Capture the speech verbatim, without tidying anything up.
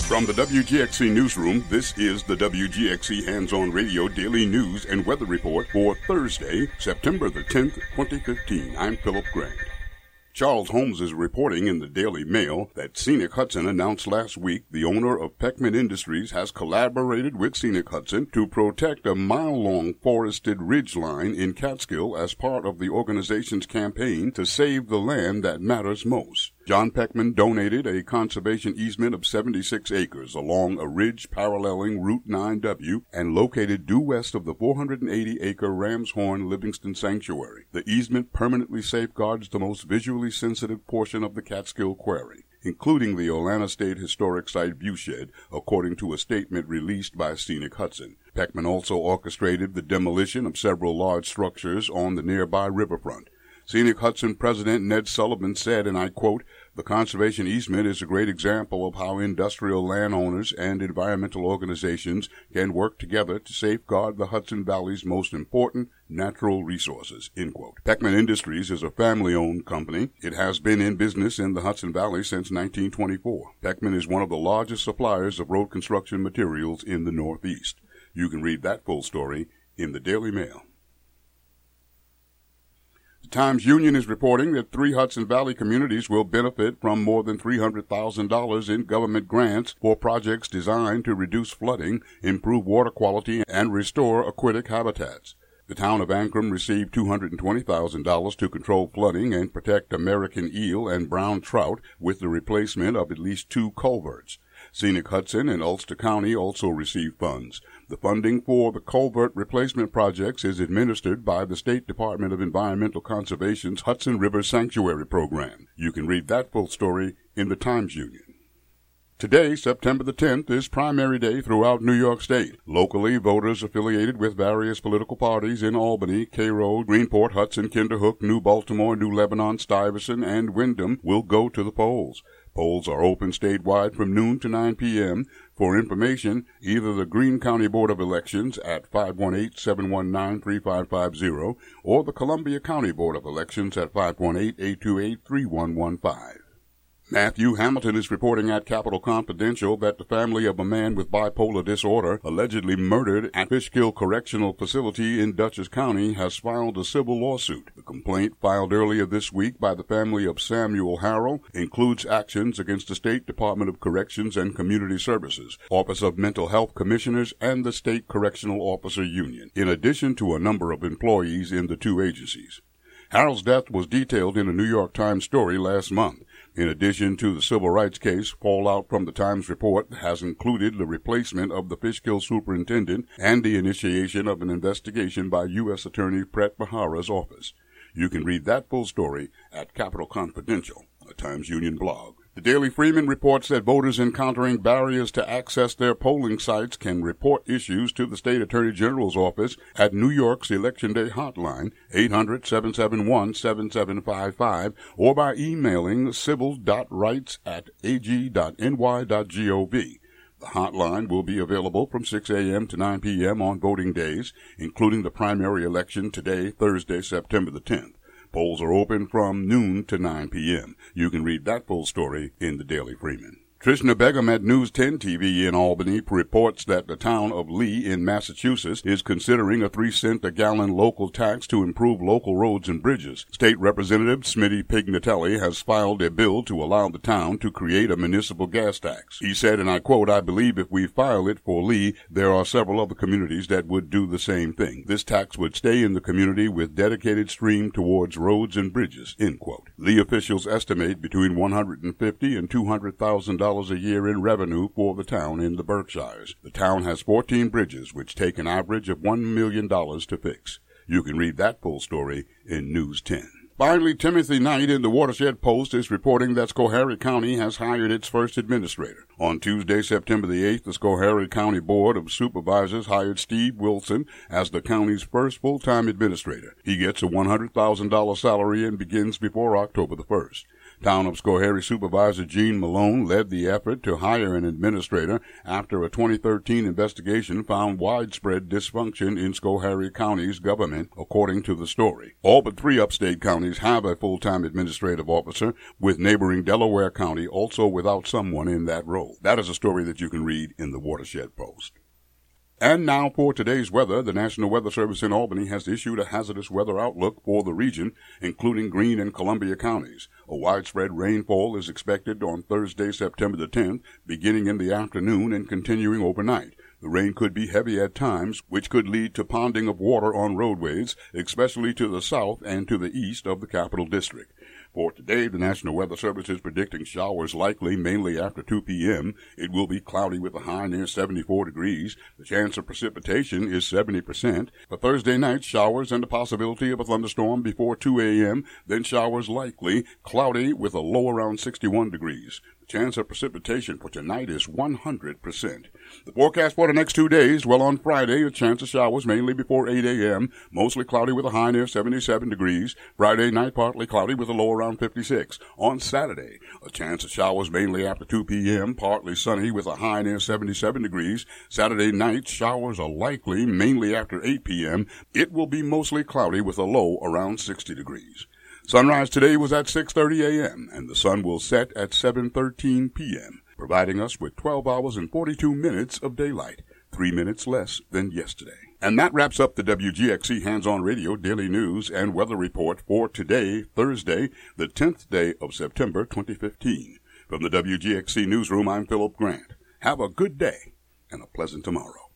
From the W G X C Newsroom, this is the W G X C Hands-On Radio Daily News and Weather Report for Thursday, September the tenth, twenty fifteen. I'm Philip Grant. Charles Holmes is reporting in the Daily Mail that Scenic Hudson announced last week the owner of Peckman Industries has collaborated with Scenic Hudson to protect a mile-long forested ridgeline in Catskill as part of the organization's campaign to save the land that matters most. John Peckman donated a conservation easement of seventy-six acres along a ridge paralleling Route nine W and located due west of the four hundred eighty acre Ramshorn Livingston Sanctuary. The easement permanently safeguards the most visually sensitive portion of the Catskill Quarry, including the Olana State Historic Site viewshed, according to a statement released by Scenic Hudson. Peckman also orchestrated the demolition of several large structures on the nearby riverfront. Scenic Hudson President Ned Sullivan said, and I quote, "The conservation easement is a great example of how industrial landowners and environmental organizations can work together to safeguard the Hudson Valley's most important natural resources," end quote. Peckman Industries is a family-owned company. It has been in business in the Hudson Valley since nineteen twenty-four. Peckman is one of the largest suppliers of road construction materials in the Northeast. You can read that full story in the Daily Mail. The Times-Union is reporting that three Hudson Valley communities will benefit from more than three hundred thousand dollars in government grants for projects designed to reduce flooding, improve water quality, and restore aquatic habitats. The town of Ancrum received two hundred twenty thousand dollars to control flooding and protect American eel and brown trout with the replacement of at least two culverts. Scenic Hudson and Ulster County also received funds. The funding for the culvert replacement projects is administered by the State Department of Environmental Conservation's Hudson River Sanctuary Program. You can read that full story in the Times-Union. Today, September the tenth, is primary day throughout New York State. Locally, voters affiliated with various political parties in Albany, Cairo, Greenport, Hudson, Kinderhook, New Baltimore, New Lebanon, Stuyvesant, and Wyndham will go to the polls. Polls are open statewide from noon to nine p.m. For information, either the Greene County Board of Elections at five one eight, seven one nine, three five five zero or the Columbia County Board of Elections at five one eight, eight two eight, three one one five. Matthew Hamilton is reporting at Capitol Confidential that the family of a man with bipolar disorder allegedly murdered at Fishkill Correctional Facility in Dutchess County has filed a civil lawsuit. The complaint filed earlier this week by the family of Samuel Harrell includes actions against the State Department of Corrections and Community Services, Office of Mental Health Commissioners, and the State Correctional Officer Union, in addition to a number of employees in the two agencies. Harrell's death was detailed in a New York Times story last month. In addition to the civil rights case, fallout from the Times report has included the replacement of the Fishkill superintendent and the initiation of an investigation by U S Attorney Pret Bharara's office. You can read that full story at Capitol Confidential, a Times-Union blog. The Daily Freeman reports that voters encountering barriers to access their polling sites can report issues to the State Attorney General's office at New York's Election Day hotline, eight hundred, seven seven one, seven seven five five, or by emailing civil dot rights at a g dot n y dot gov. The hotline will be available from six a.m. to nine p.m. on voting days, including the primary election today, Thursday, September the tenth. Polls are open from noon to nine p.m. You can read that full story in the Daily Freeman. Trishna Begum at News ten T V in Albany reports that the town of Lee in Massachusetts is considering a three cent a gallon local tax to improve local roads and bridges. State Representative Smitty Pignatelli has filed a bill to allow the town to create a municipal gas tax. He said, and I quote, "I believe if we file it for Lee, there are several other communities that would do the same thing. This tax would stay in the community with dedicated stream towards roads and bridges," end quote. Lee officials estimate between one hundred fifty thousand dollars and two hundred thousand dollars a year in revenue for the town in the Berkshires. The town has fourteen bridges, which take an average of one million dollars to fix. You can read that full story in News ten. Finally, Timothy Knight in the Watershed Post is reporting that Schoharie County has hired its first administrator. On Tuesday, September the eighth, the Schoharie County Board of Supervisors hired Steve Wilson as the county's first full-time administrator. He gets a one hundred thousand dollars salary and begins before October the first. Town of Schoharie Supervisor Gene Malone led the effort to hire an administrator after a twenty thirteen investigation found widespread dysfunction in Schoharie County's government, according to the story. All but three upstate counties have a full-time administrative officer, with neighboring Delaware County also without someone in that role. That is a story that you can read in the Watershed Post. And now for today's weather. The National Weather Service in Albany has issued a hazardous weather outlook for the region, including Greene and Columbia counties. A widespread rainfall is expected on Thursday, September the tenth, beginning in the afternoon and continuing overnight. The rain could be heavy at times, which could lead to ponding of water on roadways, especially to the south and to the east of the Capital District. For today, the National Weather Service is predicting showers likely mainly after two p.m. It will be cloudy with a high near seventy-four degrees. The chance of precipitation is seventy percent. For Thursday night, showers and the possibility of a thunderstorm before two a.m., then showers likely, cloudy with a low around sixty-one degrees. The chance of precipitation for tonight is one hundred percent. The forecast for the next two days, well, on Friday, a chance of showers mainly before eight a.m., mostly cloudy with a high near seventy-seven degrees. Friday night, partly cloudy with a low around fifty-six. On Saturday, a chance of showers mainly after two p.m., partly sunny with a high near seventy-seven degrees. Saturday night, showers are likely mainly after eight p.m. It will be mostly cloudy with a low around sixty degrees. Sunrise today was at six thirty a.m., and the sun will set at seven thirteen p.m., providing us with twelve hours and forty-two minutes of daylight, three minutes less than yesterday. And that wraps up the W G X C Hands-On Radio Daily News and Weather Report for today, Thursday, the tenth day of September twenty fifteen. From the W G X C Newsroom, I'm Philip Grant. Have a good day and a pleasant tomorrow.